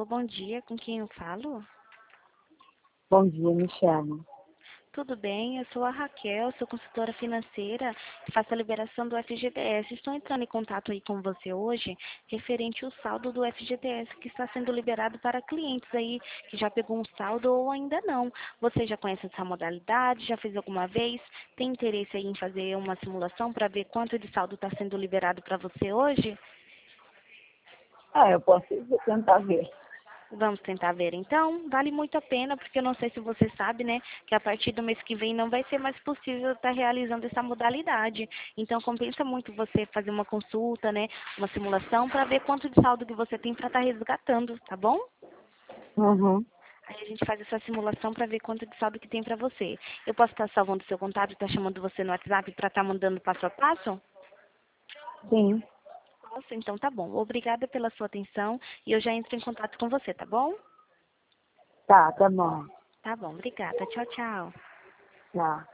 Alô, bom dia, com quem eu falo? Bom dia, Michele. Tudo bem, eu sou a Raquel, sou consultora financeira, faço a liberação do FGTS. Estou entrando em contato aí com você hoje, referente ao saldo do FGTS que está sendo liberado para clientes aí que já pegou um saldo ou ainda não. Você já conhece essa modalidade? Já fez alguma vez? Tem interesse aí em fazer uma simulação para ver quanto de saldo está sendo liberado para você hoje? Eu posso tentar ver. Vamos tentar ver então. Vale muito a pena, porque eu não sei se você sabe, né, que a partir do mês que vem não vai ser mais possível estar realizando essa modalidade. Então compensa muito você fazer uma consulta, né, uma simulação para ver quanto de saldo que você tem para estar resgatando, tá bom? Uhum. Aí a gente faz essa simulação para ver quanto de saldo que tem para você. Eu posso estar salvando seu contato e estar chamando você no WhatsApp para estar mandando passo a passo? Sim. Nossa, então tá bom. Obrigada pela sua atenção e eu já entro em contato com você, tá bom? Tá bom. Tá bom, obrigada. Tchau, tchau. Tá.